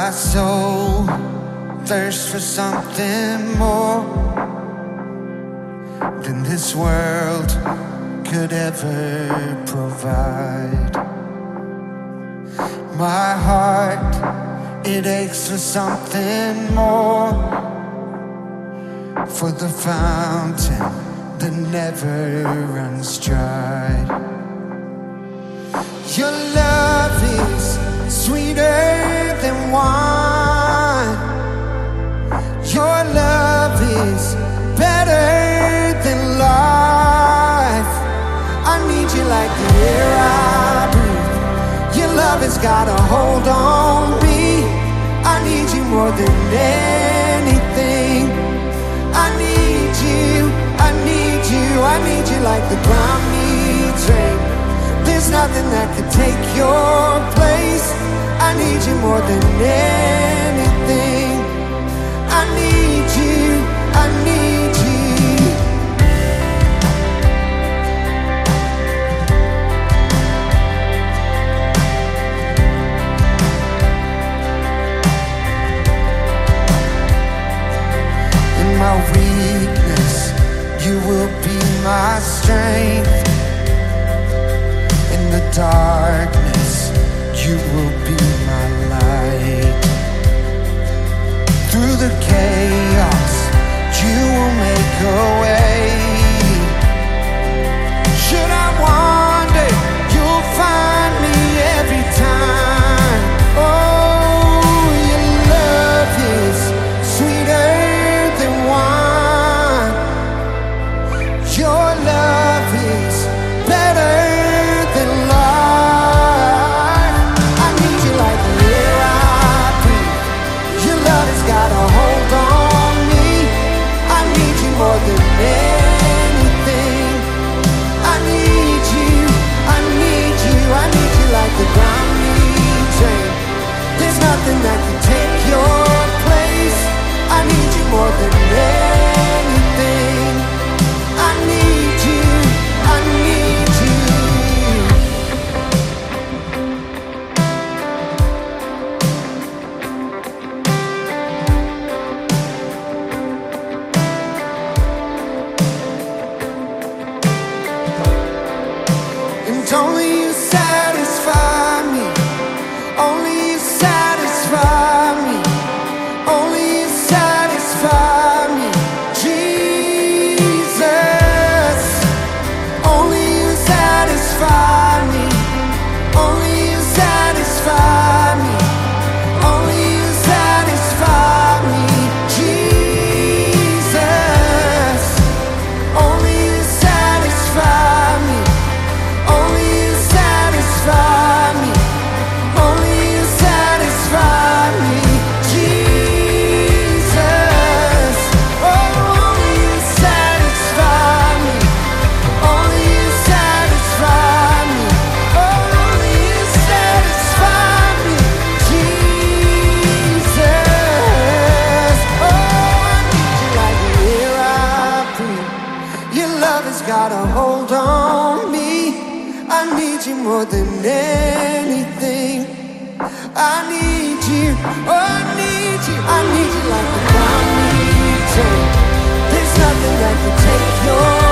My soul thirsts for something more than this world could ever provide. My heart, it aches for something more, for the fountain that never runs dry. Your love is sweeter than wine. Your love is better than life. I need you like the air I breathe. Your love has got a hold on me. I need you more than anything. I need you, I need you, I need you like the ground needs rain. There's nothing that could take your place. I need you more than anything. I need you, I need you. In my weakness, you will be my strength. In the darkness, you will be my light. Through the chaos, you will make a way. Should I wander, you'll find me every time. Oh, your love is sweeter than wine. Your love is better than life. I need you like the air I breathe. Your love has got a hold on me. I need you more than anything. I need you, I need you, I need you like the ground needs rain. There's nothing that can take your place. I need you more than anything. I need you, I need you. And only you satisfy me. Only you satisfy me. Only you satisfy me. Jesus. Only you satisfy me. Only you satisfy me. Only you satisfy me. Jesus. Only you satisfy me. Only you satisfy me. Only you satisfy me. Jesus. Oh, only you satisfy me. Only you satisfy me. Oh, only you satisfy me. Jesus. Oh, I need you like the air I breathe. Your love has got a hold on me. I need you more than anything. I need you, oh I need you, I need you like the ground needs rain. There's nothing that can take your